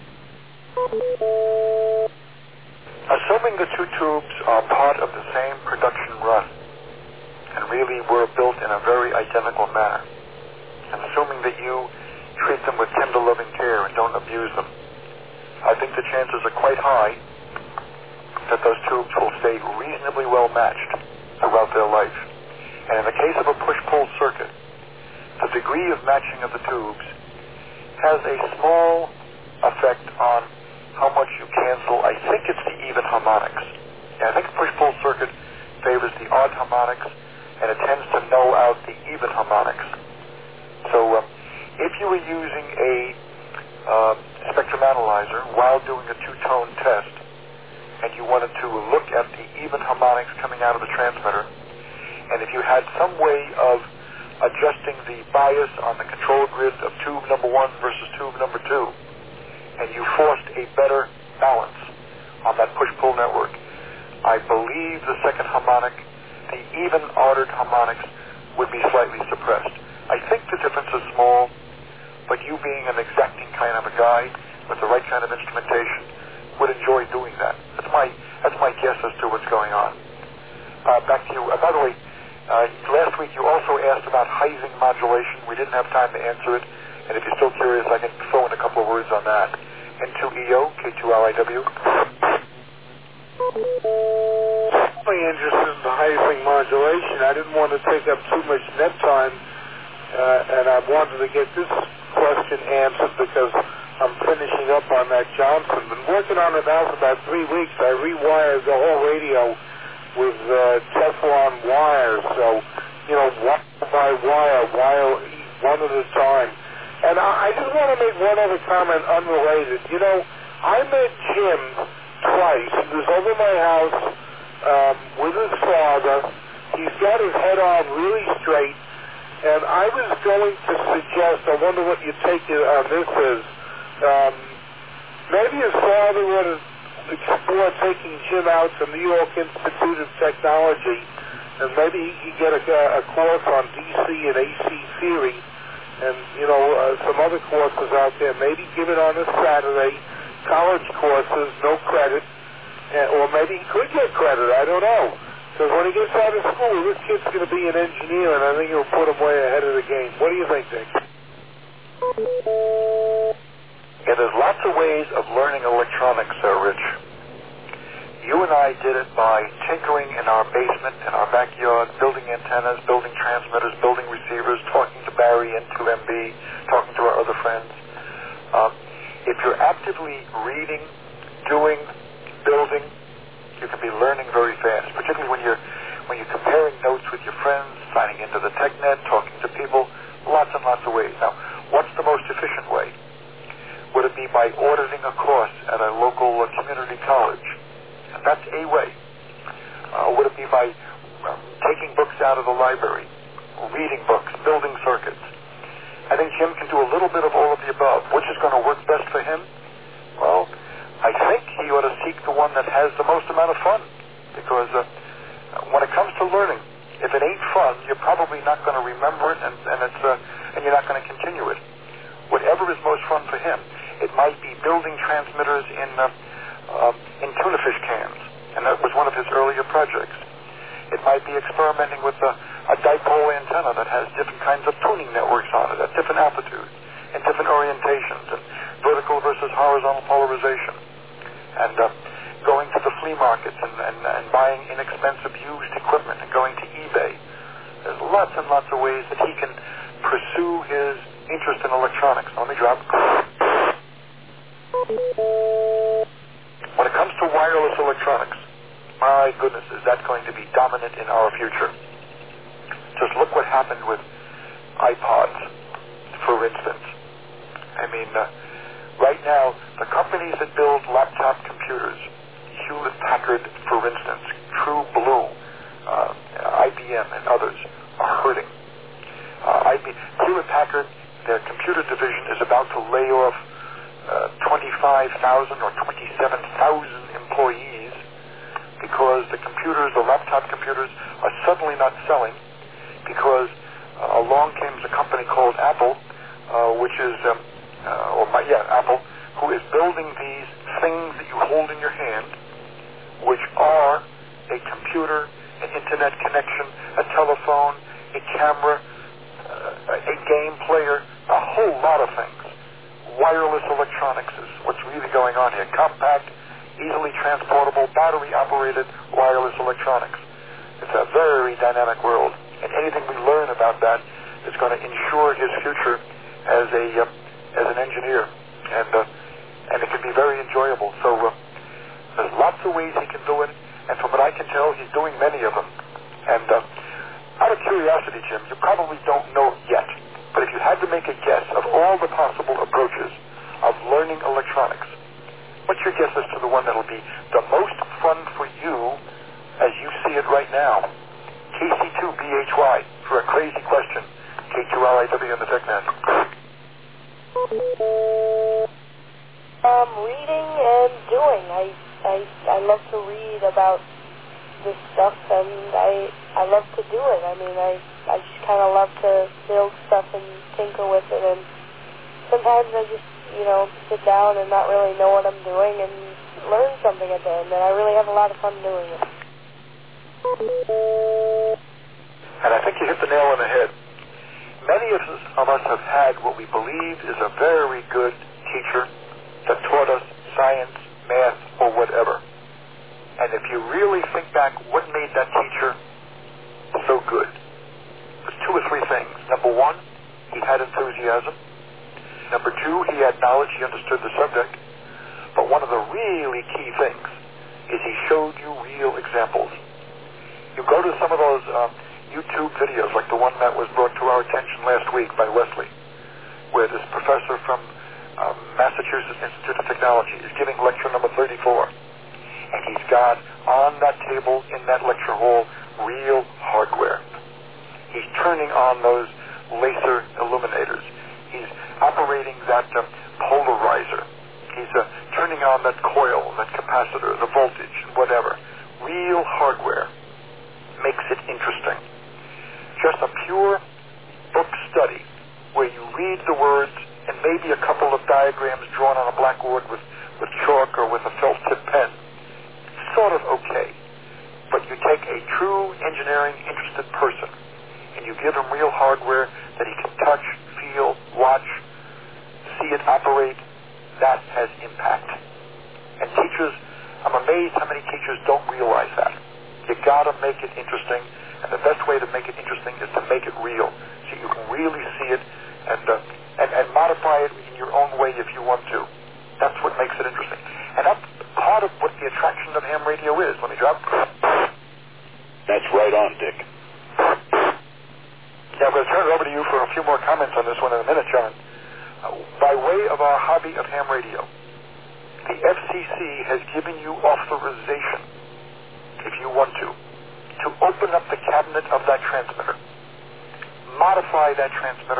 Assuming the two tubes are part of the same production run, and really were built in a very identical manner, and assuming that you treat them with tender loving care and don't abuse them, I think the chances are quite high that those tubes will stay reasonably well matched throughout their life. And in the case of a push-pull circuit, the degree of matching of the tubes has a small effect on how much you cancel. I think it's the even harmonics. And I think a push-pull circuit favors the odd harmonics, and it tends to null out the even harmonics. So um, if you were using a uh, spectrum analyzer while doing a two-tone test, and you wanted to look at the even harmonics coming out of the transmitter, and if you had some way of adjusting the bias on the control grid of tube number one versus tube number two, and you forced a better balance on that push-pull network, I believe the second harmonic, the even ordered harmonics, would be slightly suppressed. I think the difference is small, but you being an exacting kind of a guy with the right kind of instrumentation would enjoy doing that. That's my that's my guess as to what's going on. Uh, back to you. Uh, by the way, uh, last week you also asked about Heising modulation. We didn't have time to answer it, and if you're still curious, I can throw in a couple of words on that. N two E O, K two L I W. I'm interested in the Heising modulation. I didn't want to take up too much net time, uh, and I wanted to get this question answered because I'm finishing up on that Johnson. Been working on it now for about three weeks. I rewired the whole radio with uh, Teflon wires, so, you know, wire by wire, wire one at a time. And I, I just want to make one other comment unrelated. You know, I met Jim twice. He was over my house um, with his father. He's got his head on really straight. And I was going to suggest, I wonder what your take on this is, um, maybe his father would explore taking Jim out to New York Institute of Technology, and maybe he could get a, a course on D C and A C theory, and, you know, uh, some other courses out there. Maybe give it on a Saturday, college courses, no credit, and, or maybe he could get credit, I don't know. Because when he gets out of school, this kid's going to be an engineer, and I think he'll put him way ahead of the game. What do you think, Dick? Yeah, there's lots of ways of learning electronics, uh, Rich. You and I did it by tinkering in our basement, in our backyard, building antennas, building transmitters, building receivers, talking to Barry and two M B, talking to our other friends. Um, if you're actively reading, doing, building, you can be learning very fast, particularly when you're when you're comparing notes with your friends, signing into the TechNet, talking to people, lots and lots of ways. Now, what's the most efficient way? Would it be by auditing a course at a local uh, community college? And that's a way. Uh, would it be by um, taking books out of the library, reading books, building circuits? And think Jim can do a little bit of all of the above. Which is going to work best for him? Well, I think he ought to seek the one that has the most amount of fun. Because uh, when it comes to learning, if it ain't fun, you're probably not going to remember it, and, and it's uh, and you're not going to continue it. Whatever is most fun for him. It might be building transmitters in uh, um, in tuna fish cans, and that was one of his earlier projects. It might be experimenting with a, a dipole antenna that has different kinds of tuning networks on it at different altitudes and different orientations, and vertical versus horizontal polarization, and uh, going to the flea markets and, and, and buying inexpensive used equipment and going to eBay. There's lots and lots of ways that he can pursue his interest in electronics. Let me drop. When it comes to wireless electronics, my goodness, is that going to be dominant in our future? Just look what happened with iPods, for instance. I mean, uh, right now, the companies that build laptop computers, Hewlett Packard, for instance, True Blue, uh, I B M, and others, are hurting. Uh, I B- Hewlett Packard, their computer division, is about to lay off uh, twenty-five thousand or twenty-seven thousand employees because the computers, the laptop computers, are suddenly not selling because uh, along came a company called Apple, uh, which is, um, uh, or my, yeah, Apple, who is building these things that you hold in your hand, which are a computer, an internet connection, a telephone, a camera, uh, a game player, a whole lot of things. Wireless electronics is what's really going on here. Compact, easily transportable, battery-operated wireless electronics. It's a very dynamic world, and anything we learn about that is going to ensure his future as a uh, as an engineer, and uh, and it can be very enjoyable. So uh, there's lots of ways he can do it, and from what I can tell, he's doing many of them. And uh, out of curiosity, Jim, you probably don't know yet, but if you had to make a guess of all the possible approaches of learning electronics, what's your guess as to the one that'll be the most fun for you as you see it right now? K C two B H Y for a crazy question. K two L I W on the TechNet. Um, reading and doing. I, I, I love to read about this stuff, and I, I love to do it. I mean, I, I just kind of love to build stuff and tinker with it, and sometimes I just, you know, sit down and not really know what I'm doing and learn something at the end, and I really have a lot of fun doing it. And I think you hit the nail on the head. Many of us, of us have had what we believe is a very good teacher that taught us science, math, or whatever. And if you really think back, what made that teacher so good? There's two or three things. Number one, he had enthusiasm. Number two, he had knowledge, he understood the subject. But one of the really key things is he showed you real examples. You go to some of those uh, YouTube videos, like the one that was brought to our attention last week by Wesley, where this professor from um, Massachusetts Institute of Technology is giving lecture number thirty-four. And he's got on that table in that lecture hall real hardware. He's turning on those laser illuminators. He's operating that uh, polarizer. He's uh, turning on that coil, that capacitor, the voltage, whatever. Real hardware makes it interesting. Just a pure book study where you read the words and maybe a couple of diagrams drawn on a blackboard with, with chalk or with a felt tip pen. Sort of okay. But you take a true engineering interested person and you give him real hardware that he can touch, feel, watch, see it operate, that has impact. And teachers, I'm amazed how many teachers don't realize that. You gotta make it interesting, and the best way to make it interesting is to make it real, so you can really see it and uh, and, and modify it in your own way if you want to. That's what makes it interesting. And that's part of what the attraction of ham radio is. Let me drop. That's right on, Dick. Yeah, I'm going to turn it over to you for a few more comments on this one in a minute, John. Uh, by way of our hobby of ham radio, the F C C has given you authorization, if you want to, to open up the cabinet of that transmitter, modify that transmitter,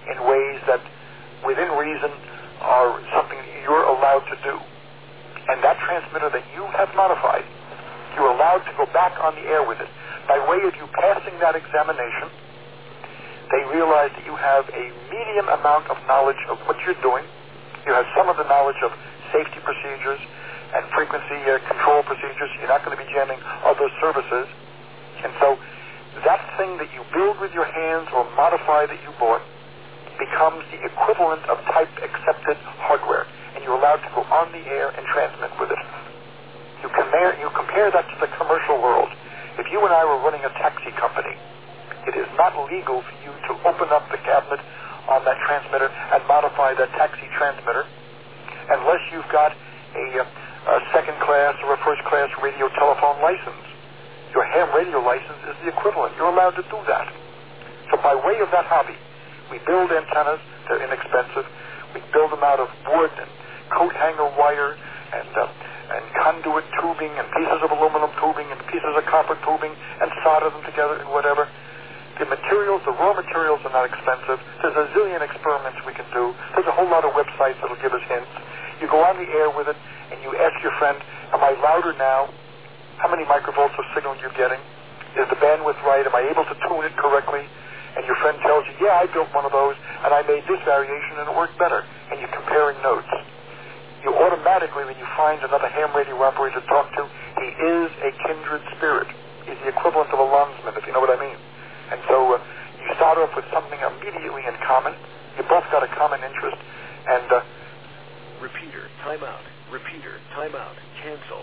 in ways that, within reason, are something you're allowed to do. And that transmitter that you have modified, you're allowed to go back on the air with it. By way of you passing that examination, they realize that you have a medium amount of knowledge of what you're doing. You have some of the knowledge of safety procedures and frequency uh, control procedures. You're not going to be jamming other services. And so that thing that you build with your hands or modify that you bought becomes the equivalent of type-accepted hardware, and you're allowed to go on the air and transmit with it. You compare, you compare that to the commercial world. If you and I were running a taxi company, it is not legal for you to open up the cabinet on that transmitter and modify that taxi transmitter unless you've got a, a second class or a first class radio telephone license. Your ham radio license is the equivalent. You're allowed to do that. So by way of that hobby, we build antennas. They're inexpensive. We build them out of wood and coat hanger wire and uh, and conduit tubing and pieces of aluminum tubing and pieces of copper tubing and solder them together and whatever. The materials, the raw materials are not expensive. There's a zillion experiments we can do. There's a whole lot of websites that'll give us hints. You go on the air with it and you ask your friend, am I louder now? How many microvolts of signal you're getting? Is the bandwidth right? Am I able to tune it correctly? And your friend tells you, yeah, I built one of those and I made this variation and it worked better. And you're comparing notes. You automatically, when you find another ham radio operator to talk to, he is a kindred spirit. He's the equivalent of a longsman, if you know what I mean. And so uh, you start off with something immediately in common. You both got a common interest. And uh, repeater, timeout. Repeater, timeout. Cancel.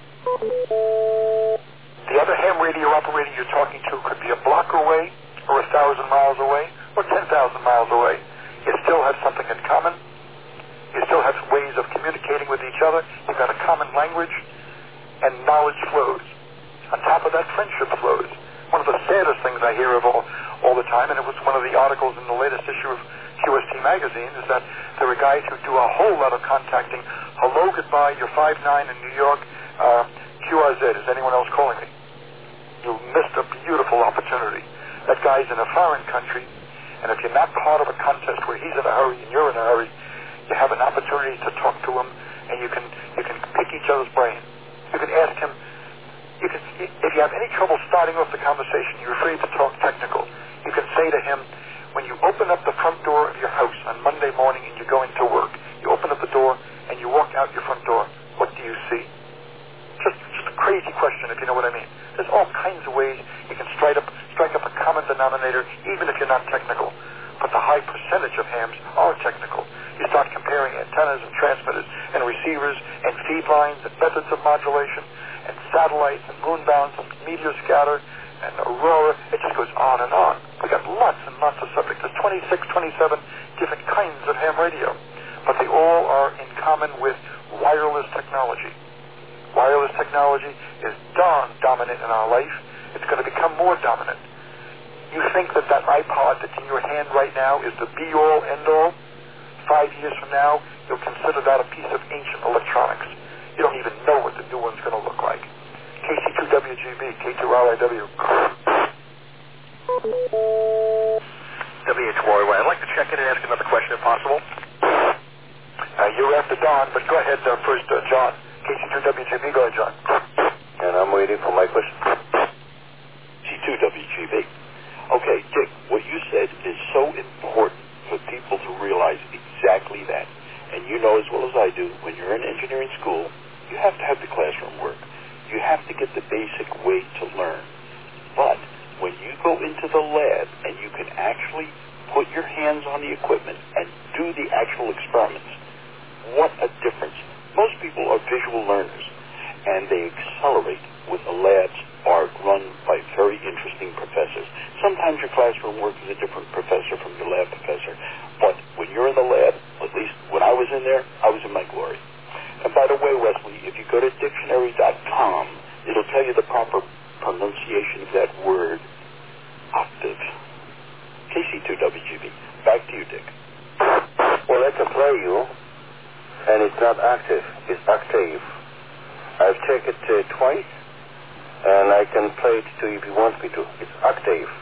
The other ham radio operator you're talking to could be a block away, or a thousand miles away, or ten thousand miles away. You still have something in common. You still have ways of communicating with each other. You've got a common language, and knowledge flows. On top of that, friendship flows. One of the saddest things I hear of all, all the time, and it was one of the articles in the latest issue of Q S T magazine, is that there are guys who do a whole lot of contacting. Hello, goodbye, you're five nine in New York. Uh, Q R Z, is anyone else calling me? You missed a beautiful opportunity. That guy's in a foreign country, and if you're not part of a contest where he's in a hurry and you're in a hurry, you have an opportunity to talk to him, and you can you can pick each other's brain. You can ask him. You can, if you have any trouble starting off the conversation, you're afraid to talk technical, you can say to him, when you open up the front door of your house on Monday morning and you're going to work, you open up the door and you walk out your front door, what do you see? Just, just a crazy question, if you know what I mean. There's all kinds of ways you can strike up, strike up a common denominator, even if you're not technical. But the high percentage of hams are technical. You start comparing antennas and transmitters and receivers and feed lines and methods of modulation and satellites and moonbounds and meteor scatter and aurora. It just goes on and on. We got lots and lots of subjects. There's twenty-six, twenty-seven different kinds of ham radio. But they all are in common with wireless technology. Wireless technology is darn dominant in our life. It's going to become more dominant. You think that that iPod that's in your hand right now is the be-all, end-all? Five years from now, you'll consider that a piece of ancient electronics. You don't even know what the new one's going to look like. K C two W G B, K two R I W. W H four Y, I'd like to check in and ask another question if possible. Uh, you're after Don, but go ahead uh, first, uh, John. K C two W G B, go ahead, John. And I'm waiting for my question. K C two W G B. Okay, Dick, what you said is so important for people to realize exactly that. And you know as well as I do, when you're in engineering school, you have to have the classroom work. You have to get the basic way to learn. But when you go into the lab and you can actually put your hands on the equipment and do the actual experiments, what a difference. Most people are visual learners, and they accelerate when the labs are run by very interesting professors. Sometimes your classroom work is a different professor from your lab professor, but when you're in the lab, at least when I was in there, I was in my glory. And by the way, Wesley, if you go to dictionary dot com, it'll tell you the proper pronunciation of that word, octave. K C two W G B. Back to you, Dick. Well, I can play you, and it's not octave, it's octave. I've checked it uh, twice, and I can play it to you if you want me to. It's octave.